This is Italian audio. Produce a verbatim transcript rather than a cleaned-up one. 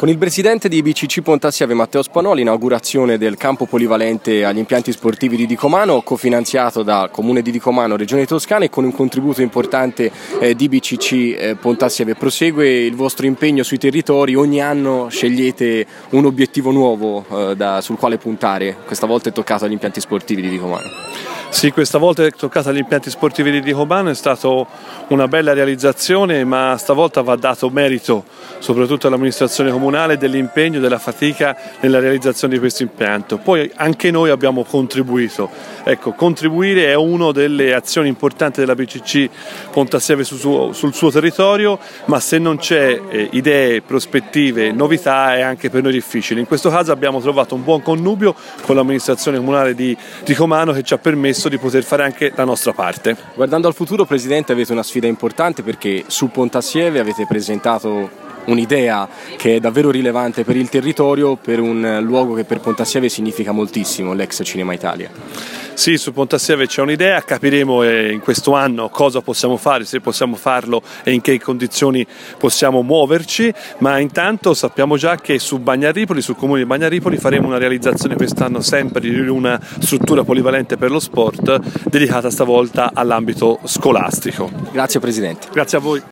Con il presidente di B C C Pontassieve Matteo Spanò, l'inaugurazione del campo polivalente agli impianti sportivi di Dicomano, cofinanziato da Comune di Dicomano, Regione Toscana, e con un contributo importante eh, di B C C eh, Pontassieve. Prosegue il vostro impegno sui territori, ogni anno scegliete un obiettivo nuovo eh, da, sul quale puntare. Questa volta è toccato agli impianti sportivi di Dicomano. Sì, questa volta è toccata agli impianti sportivi di Dicomano, è stata una bella realizzazione, ma stavolta va dato merito soprattutto all'amministrazione comunale dell'impegno e della fatica nella realizzazione di questo impianto. Poi anche noi abbiamo contribuito. Ecco, contribuire è una delle azioni importanti della B C C Pontassieve sul suo, sul suo territorio, ma se non c'è eh, idee, prospettive, novità è anche per noi difficile. In questo caso abbiamo trovato un buon connubio con l'amministrazione comunale di Dicomano che ci ha permesso di poter fare anche la nostra parte. Guardando al futuro, Presidente, avete una sfida importante perché su Pontassieve avete presentato un'idea che è davvero rilevante per il territorio, per un luogo che per Pontassieve significa moltissimo, l'ex Cinema Italia. Sì, su Pontassieve c'è un'idea, capiremo in questo anno cosa possiamo fare, se possiamo farlo e in che condizioni possiamo muoverci, ma intanto sappiamo già che su Bagnaripoli, sul comune di Bagnaripoli, faremo una realizzazione quest'anno sempre di una struttura polivalente per lo sport dedicata stavolta all'ambito scolastico. Grazie Presidente. Grazie a voi.